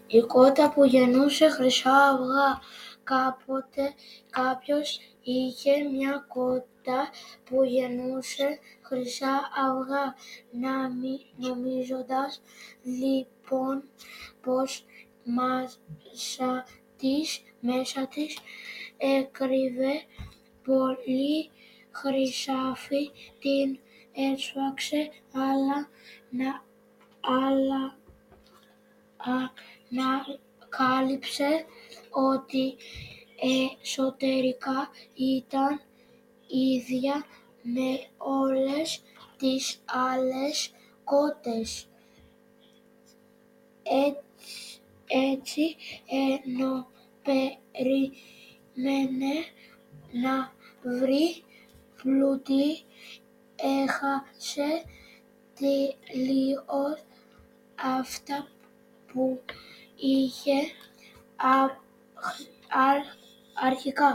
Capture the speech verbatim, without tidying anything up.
η κότα που γεννούσε χρυσά αυγά. Κάποτε κάποιος είχε μια κότα που γεννούσε χρυσά αυγά, νομίζοντας λοιπόν πως μέσα της, μέσα της έκρυβε πολύ χρυσάφι. Την έσφαξε, αλλά να αλλά ανακάλυψε ότι εσωτερικά ήταν ίδια με όλες τις άλλες κότες. Έτσι, έτσι ενώ περίμενε να βρει πλούτη, έχασε τελείως αυτά που είχε α, α, αρχικά.